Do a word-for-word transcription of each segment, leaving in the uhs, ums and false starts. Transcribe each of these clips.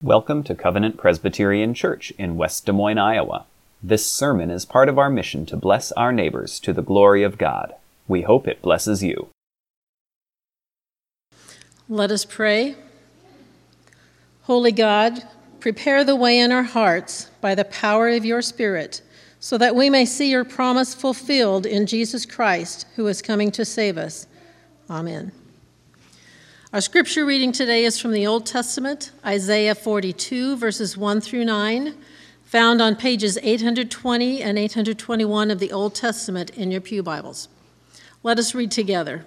Welcome to Covenant Presbyterian Church in West Des Moines, Iowa. This sermon is part of our mission to bless our neighbors to the glory of God. We hope it blesses you. Let us pray. Holy God, prepare the way in our hearts by the power of your Spirit, so that we may see your promise fulfilled in Jesus Christ, who is coming to save us. Amen. Our scripture reading today is from the Old Testament, Isaiah forty-two, verses one through nine, found on pages eight hundred twenty and eight hundred twenty-one of the Old Testament in your pew Bibles. Let us read together.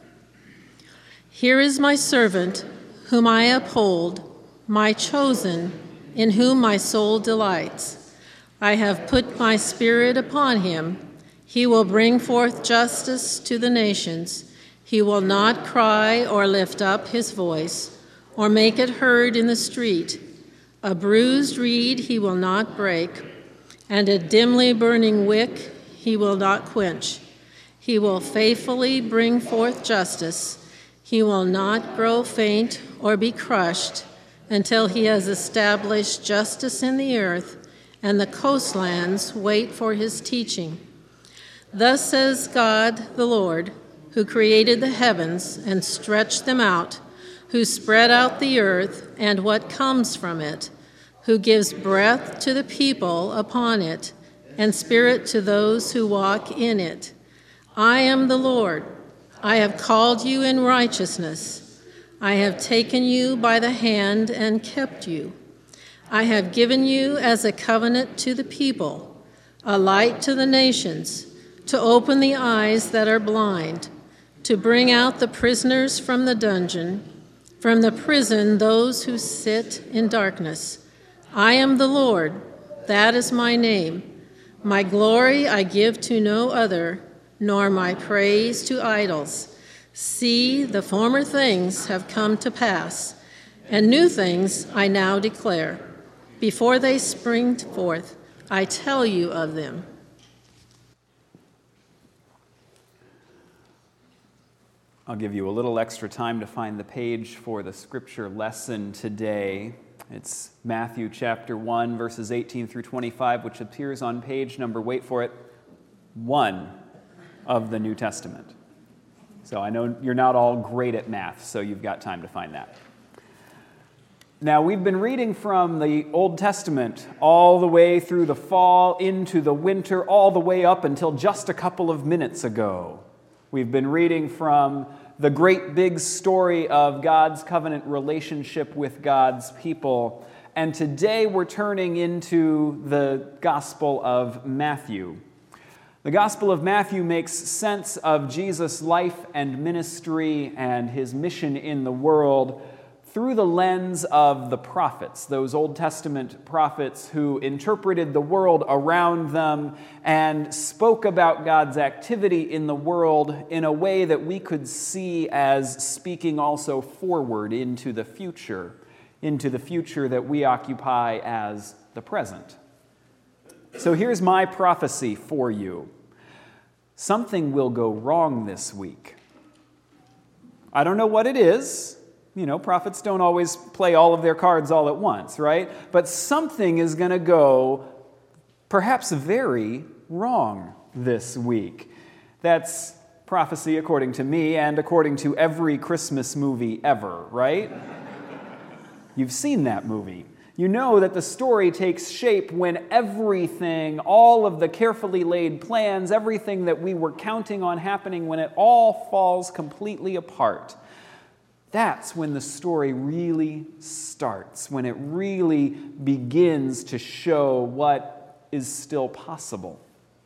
Here is my servant, whom I uphold, my chosen, in whom my soul delights. I have put my spirit upon him. He will bring forth justice to the nations. He will not cry or lift up his voice, or make it heard in the street. A bruised reed he will not break, and a dimly burning wick he will not quench. He will faithfully bring forth justice. He will not grow faint or be crushed until he has established justice in the earth, and the coastlands wait for his teaching. Thus says God the Lord, who created the heavens and stretched them out, who spread out the earth and what comes from it, who gives breath to the people upon it, and spirit to those who walk in it. I am the Lord. I have called you in righteousness. I have taken you by the hand and kept you. I have given you as a covenant to the people, a light to the nations, to open the eyes that are blind, to bring out the prisoners from the dungeon, from the prison those who sit in darkness. I am the Lord, that is my name. My glory I give to no other, nor my praise to idols. See, the former things have come to pass, and new things I now declare. Before they spring forth, I tell you of them. I'll give you a little extra time to find the page for the scripture lesson today. It's Matthew chapter one, verses eighteen through twenty-five, which appears on page number, wait for it, one of the New Testament. So I know you're not all great at math, so you've got time to find that. Now, we've been reading from the Old Testament all the way through the fall, into the winter, all the way up until just a couple of minutes ago. We've been reading from the great big story of God's covenant relationship with God's people. And today we're turning into the Gospel of Matthew. The Gospel of Matthew makes sense of Jesus' life and ministry and his mission in the world through the lens of the prophets, those Old Testament prophets who interpreted the world around them and spoke about God's activity in the world in a way that we could see as speaking also forward into the future, into the future that we occupy as the present. So here's my prophecy for you. Something will go wrong this week. I don't know what it is. You know, prophets don't always play all of their cards all at once, right? But something is going to go perhaps very wrong this week. That's prophecy according to me and according to every Christmas movie ever, right? You've seen that movie. You know that the story takes shape when everything, all of the carefully laid plans, everything that we were counting on happening, when it all falls completely apart. That's when the story really starts, when it really begins to show what is still possible.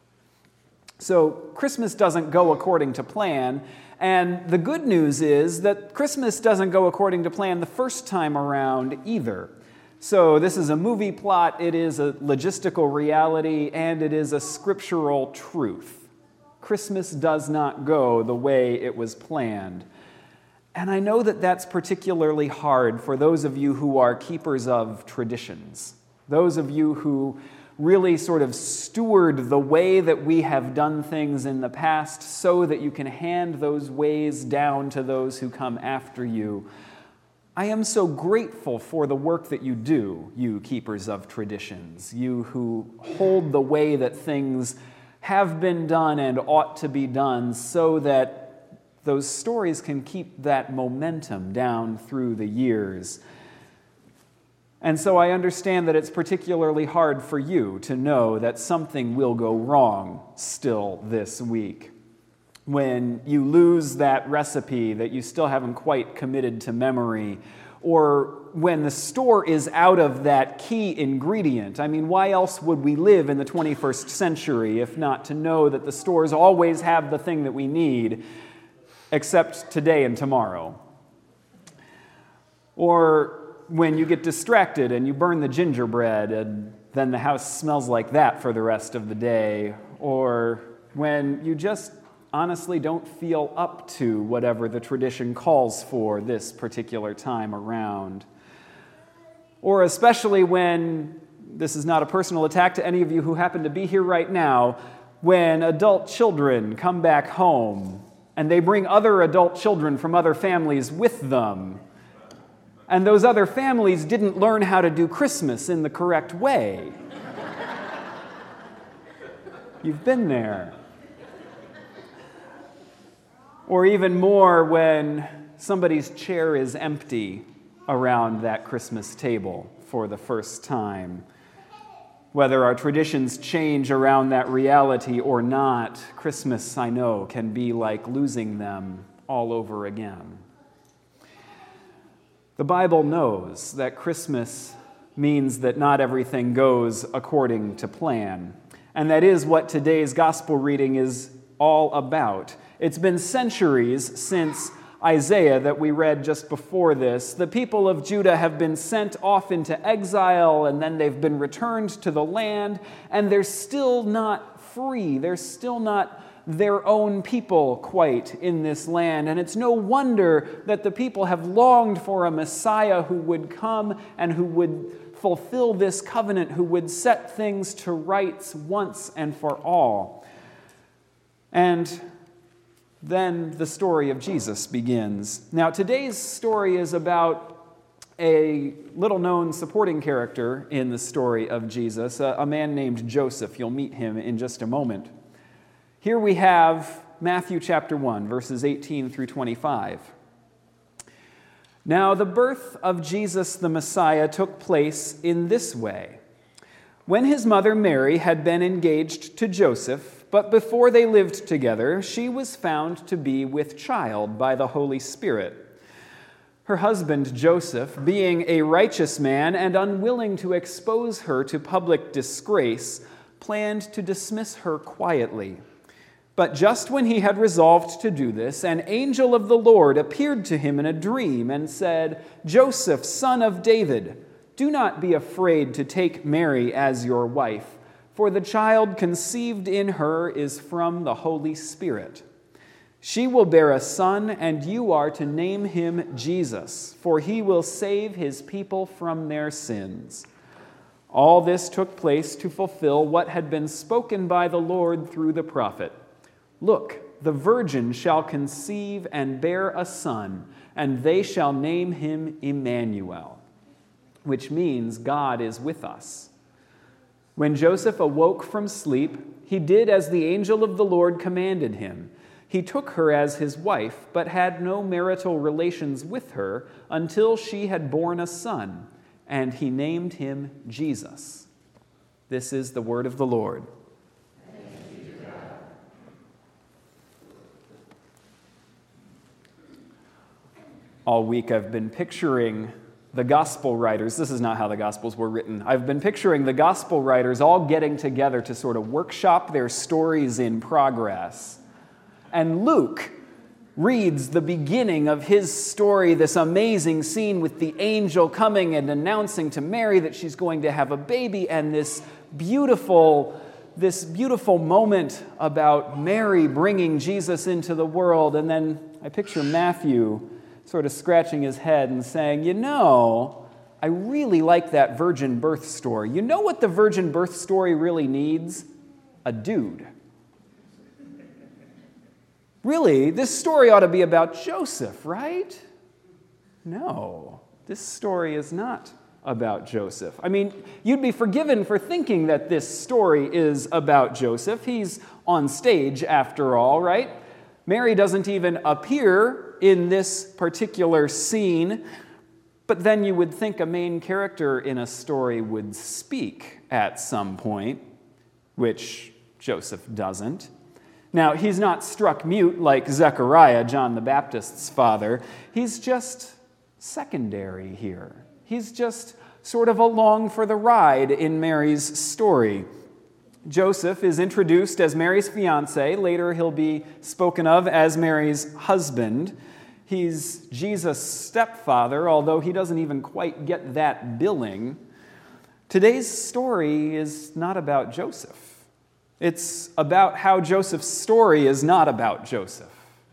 So Christmas doesn't go according to plan, and the good news is that Christmas doesn't go according to plan the first time around either. So this is a movie plot, it is a logistical reality, and it is a scriptural truth. Christmas does not go the way it was planned. And I know that that's particularly hard for those of you who are keepers of traditions, those of you who really sort of steward the way that we have done things in the past so that you can hand those ways down to those who come after you. I am so grateful for the work that you do, you keepers of traditions, you who hold the way that things have been done and ought to be done so that those stories can keep that momentum down through the years. And so I understand that it's particularly hard for you to know that something will go wrong still this week. When you lose that recipe that you still haven't quite committed to memory, or when the store is out of that key ingredient. I mean, why else would we live in the twenty-first century if not to know that the stores always have the thing that we need, except today and tomorrow? Or when you get distracted and you burn the gingerbread and then the house smells like that for the rest of the day. Or when you just honestly don't feel up to whatever the tradition calls for this particular time around. Or especially when, this is not a personal attack to any of you who happen to be here right now, when adult children come back home and they bring other adult children from other families with them, and those other families didn't learn how to do Christmas in the correct way. You've been there. Or even more when somebody's chair is empty around that Christmas table for the first time. Whether our traditions change around that reality or not, Christmas, I know, can be like losing them all over again. The Bible knows that Christmas means that not everything goes according to plan. And that is what today's gospel reading is all about. It's been centuries since Isaiah that we read just before this. The people of Judah have been sent off into exile, and then they've been returned to the land, and they're still not free. They're still not their own people quite in this land. And it's no wonder that the people have longed for a Messiah who would come and who would fulfill this covenant, who would set things to rights once and for all. And then the story of Jesus begins. Now, today's story is about a little-known supporting character in the story of Jesus, a, a man named Joseph. You'll meet him in just a moment. Here we have Matthew chapter one, verses eighteen through twenty-five. Now, the birth of Jesus the Messiah took place in this way. When his mother Mary had been engaged to Joseph, but before they lived together, she was found to be with child by the Holy Spirit. Her husband Joseph, being a righteous man and unwilling to expose her to public disgrace, planned to dismiss her quietly. But just when he had resolved to do this, an angel of the Lord appeared to him in a dream and said, "Joseph, son of David, do not be afraid to take Mary as your wife, for the child conceived in her is from the Holy Spirit. She will bear a son, and you are to name him Jesus, for he will save his people from their sins." All this took place to fulfill what had been spoken by the Lord through the prophet. "Look, the virgin shall conceive and bear a son, and they shall name him Emmanuel," which means God is with us. When Joseph awoke from sleep, he did as the angel of the Lord commanded him. He took her as his wife, but had no marital relations with her until she had borne a son, and he named him Jesus. This is the word of the Lord. All week I've been picturing the gospel writers. This is not how the gospels were written. I've been picturing the gospel writers all getting together to sort of workshop their stories in progress. And Luke reads the beginning of his story, this amazing scene with the angel coming and announcing to Mary that she's going to have a baby, and this beautiful, this beautiful moment about Mary bringing Jesus into the world. And then I picture Matthew sort of scratching his head and saying, you know, I really like that virgin birth story. You know what the virgin birth story really needs? A dude. Really, this story ought to be about Joseph, right? No. this story is not about Joseph. I mean, you'd be forgiven for thinking that this story is about Joseph. He's on stage after all, right? Mary doesn't even appear in this particular scene, but then you would think a main character in a story would speak at some point, which Joseph doesn't. Now, he's not struck mute like Zechariah, John the Baptist's father. He's just secondary here. He's just sort of along for the ride in Mary's story. Joseph is introduced as Mary's fiancé. Later, he'll be spoken of as Mary's husband. He's Jesus' stepfather, although he doesn't even quite get that billing. Today's story is not about Joseph. It's about how Joseph's story is not about Joseph.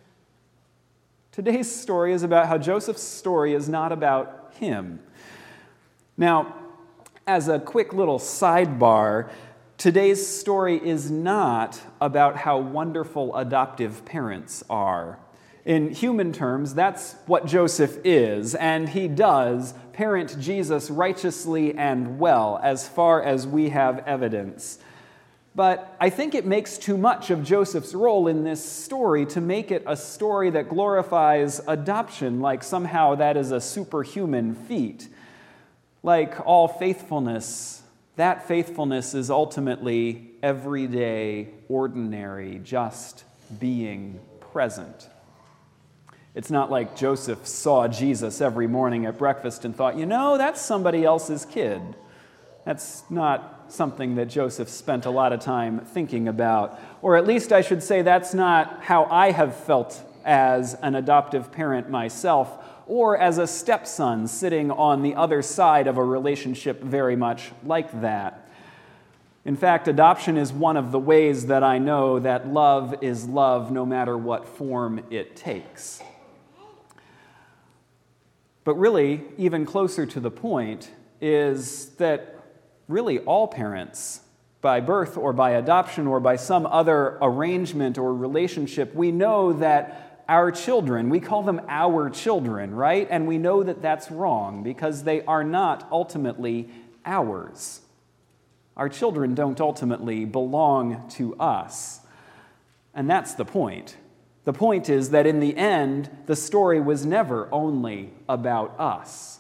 Today's story is about how Joseph's story is not about him. Now, as a quick little sidebar, today's story is not about how wonderful adoptive parents are. In human terms, that's what Joseph is, and he does parent Jesus righteously and well, as far as we have evidence. But I think it makes too much of Joseph's role in this story to make it a story that glorifies adoption, like somehow that is a superhuman feat. Like all faithfulness, that faithfulness is ultimately everyday, ordinary, just being present. It's not like Joseph saw Jesus every morning at breakfast and thought, you know, that's somebody else's kid. That's not something that Joseph spent a lot of time thinking about. Or at least I should say that's not how I have felt as an adoptive parent myself, or as a stepson sitting on the other side of a relationship very much like that. In fact, adoption is one of the ways that I know that love is love no matter what form it takes. But really, even closer to the point, is that really all parents, by birth or by adoption or by some other arrangement or relationship, we know that our children, we call them our children, right? And we know that that's wrong because they are not ultimately ours. Our children don't ultimately belong to us. And that's the point. The point is that in the end, the story was never only about us.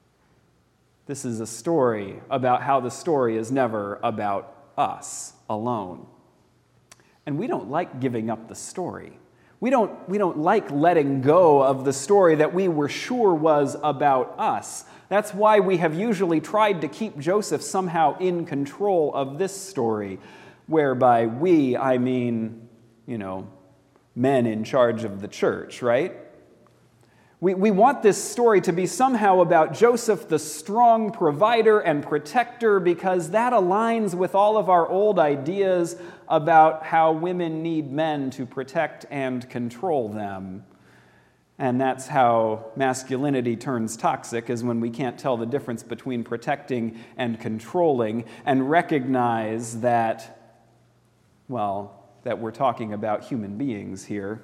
This is a story about how the story is never about us alone. And we don't like giving up the story. We don't, we don't like letting go of the story that we were sure was about us. That's why we have usually tried to keep Joseph somehow in control of this story, whereby we, I mean, you know, men in charge of the church, right? We, we want this story to be somehow about Joseph, the strong provider and protector, because that aligns with all of our old ideas about how women need men to protect and control them. And that's how masculinity turns toxic, is when we can't tell the difference between protecting and controlling and recognize that, well, that we're talking about human beings here.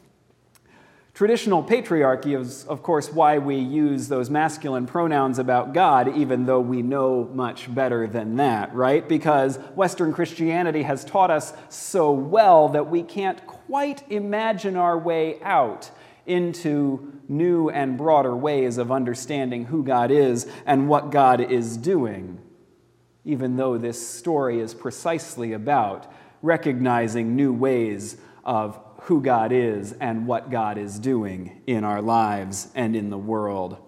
Traditional patriarchy is, of course, why we use those masculine pronouns about God, even though we know much better than that, right? Because Western Christianity has taught us so well that we can't quite imagine our way out into new and broader ways of understanding who God is and what God is doing, even though this story is precisely about recognizing new ways of who God is and what God is doing in our lives and in the world.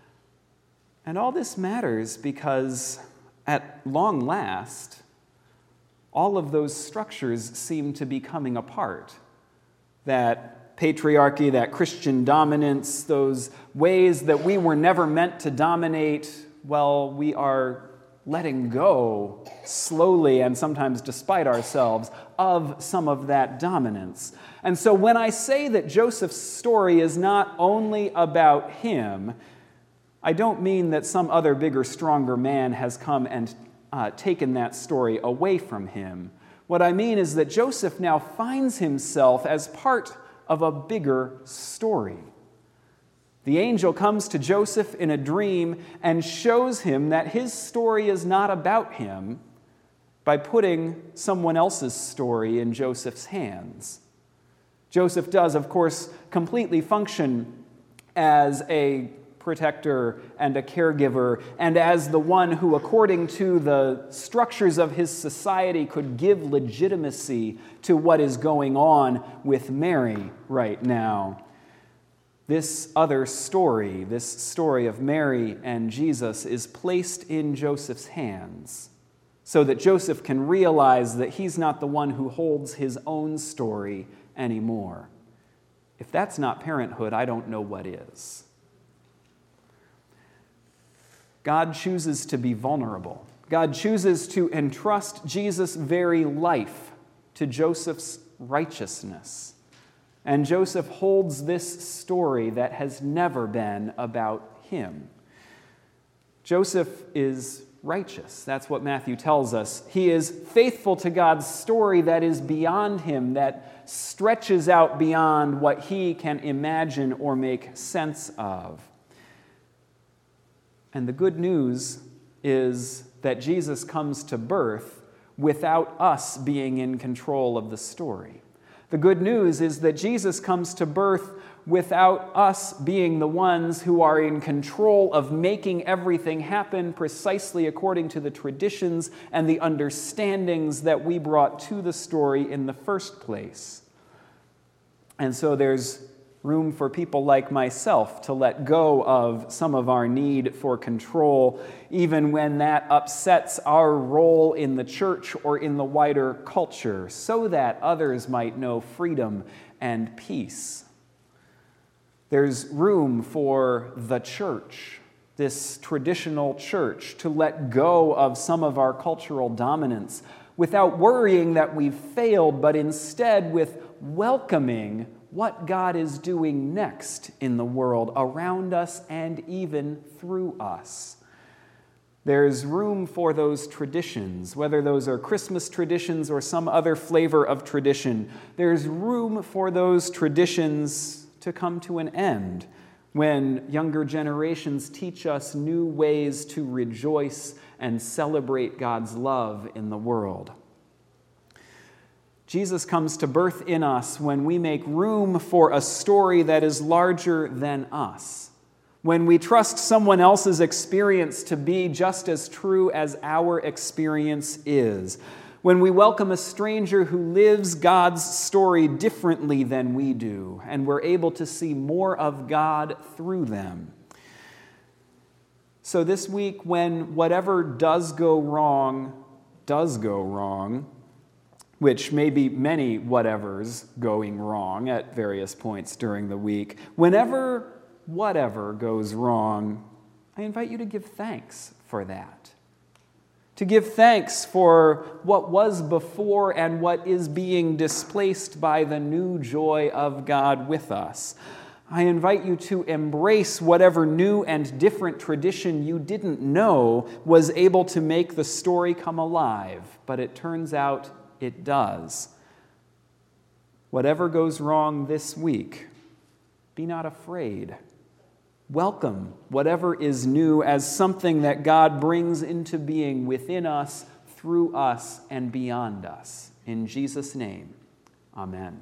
And all this matters because, at long last, all of those structures seem to be coming apart. That patriarchy, that Christian dominance, those ways that we were never meant to dominate, well, we are letting go slowly and sometimes despite ourselves of some of that dominance. And so when I say that Joseph's story is not only about him, I don't mean that some other bigger, stronger man has come and uh, taken that story away from him. What I mean is that Joseph now finds himself as part of a bigger story. The angel comes to Joseph in a dream and shows him that his story is not about him by putting someone else's story in Joseph's hands. Joseph does, of course, completely function as a protector and a caregiver, and as the one who, according to the structures of his society, could give legitimacy to what is going on with Mary right now. This other story, this story of Mary and Jesus, is placed in Joseph's hands so that Joseph can realize that he's not the one who holds his own story anymore. If that's not parenthood, I don't know what is. God chooses to be vulnerable. God chooses to entrust Jesus' very life to Joseph's righteousness. And Joseph holds this story that has never been about him. Joseph is righteous. That's what Matthew tells us. He is faithful to God's story that is beyond him, that stretches out beyond what he can imagine or make sense of. And the good news is that Jesus comes to birth without us being in control of the story. The good news is that Jesus comes to birth without us being the ones who are in control of making everything happen precisely according to the traditions and the understandings that we brought to the story in the first place. And so there's room for people like myself to let go of some of our need for control, even when that upsets our role in the church or in the wider culture, so that others might know freedom and peace. There's room for the church, this traditional church, to let go of some of our cultural dominance without worrying that we've failed, but instead with welcoming what God is doing next in the world around us and even through us. There's room for those traditions, whether those are Christmas traditions or some other flavor of tradition. There's room for those traditions to come to an end when younger generations teach us new ways to rejoice and celebrate God's love in the world. Jesus comes to birth in us when we make room for a story that is larger than us, when we trust someone else's experience to be just as true as our experience is, when we welcome a stranger who lives God's story differently than we do, and we're able to see more of God through them. So this week, when whatever does go wrong, does go wrong, which may be many whatevers going wrong at various points during the week, whenever whatever goes wrong, I invite you to give thanks for that. To give thanks for what was before and what is being displaced by the new joy of God with us. I invite you to embrace whatever new and different tradition you didn't know was able to make the story come alive, but it turns out it does. Whatever goes wrong this week, be not afraid. Welcome whatever is new as something that God brings into being within us, through us, and beyond us. In Jesus' name, amen.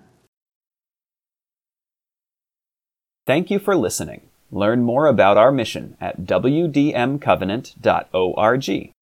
Thank you for listening. Learn more about our mission at w d m covenant dot org.